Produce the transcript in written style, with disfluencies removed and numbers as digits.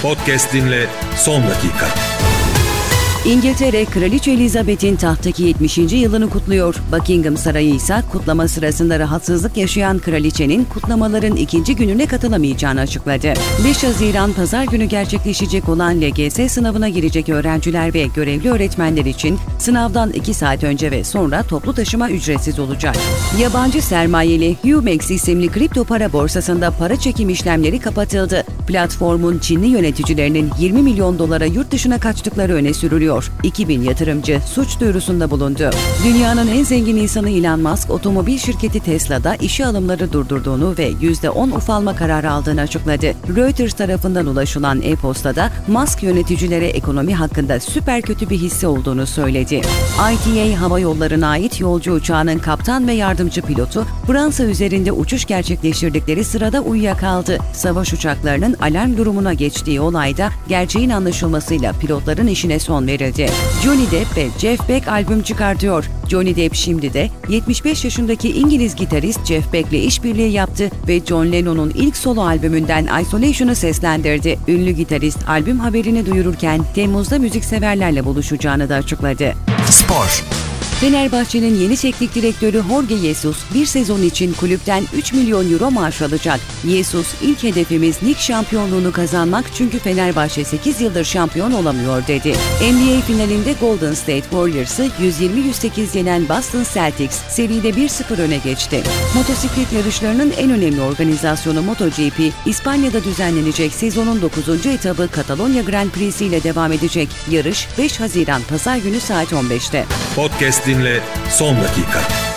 Podcast dinle son dakika. İngiltere, Kraliçe Elizabeth'in tahttaki 70. yılını kutluyor. Buckingham Sarayı ise kutlama sırasında rahatsızlık yaşayan kraliçenin kutlamaların ikinci gününe katılamayacağını açıkladı. 5 Haziran Pazar günü gerçekleşecek olan LGS sınavına girecek öğrenciler ve görevli öğretmenler için sınavdan 2 saat önce ve sonra toplu taşıma ücretsiz olacak. Yabancı sermayeli Humex isimli kripto para borsasında para çekim işlemleri kapatıldı. Platformun Çinli yöneticilerinin 20 milyon dolara yurt dışına kaçtıkları öne sürülüyor. 2000 yatırımcı suç duyurusunda bulundu. Dünyanın en zengin insanı Elon Musk, otomobil şirketi Tesla'da işe alımları durdurduğunu ve %10 ufalma kararı aldığını açıkladı. Reuters tarafından ulaşılan e-postada Musk yöneticilere ekonomi hakkında süper kötü bir hissi olduğunu söyledi. ITA Hava Yolları'na ait yolcu uçağının kaptan ve yardımcı pilotu Fransa üzerinde uçuş gerçekleştirdikleri sırada uyuyakaldı. Savaş uçaklarının alarm durumuna geçtiği olayda gerçeğin anlaşılmasıyla pilotların işine son verildi. Johnny Depp ve Jeff Beck albüm çıkartıyor. Johnny Depp şimdi de 75 yaşındaki İngiliz gitarist Jeff Beck'le işbirliği yaptı ve John Lennon'un ilk solo albümünden Isolation'ı seslendirdi. Ünlü gitarist albüm haberini duyururken Temmuz'da müzikseverlerle buluşacağını da açıkladı. Spor. Fenerbahçe'nin yeni teknik direktörü Jorge Jesus bir sezon için kulüpten 3 milyon euro maaş alacak. Jesus, ilk hedefimiz lig şampiyonluğunu kazanmak çünkü Fenerbahçe 8 yıldır şampiyon olamıyor dedi. NBA finalinde Golden State Warriors'ı 120-108 yenen Boston Celtics seride 1-0 öne geçti. Motosiklet yarışlarının en önemli organizasyonu MotoGP, İspanya'da düzenlenecek sezonun 9. etabı Katalonya Grand Prix'si ile devam edecek. Yarış 5 Haziran Pazar günü saat 15'te. Podcast dinle son dakika.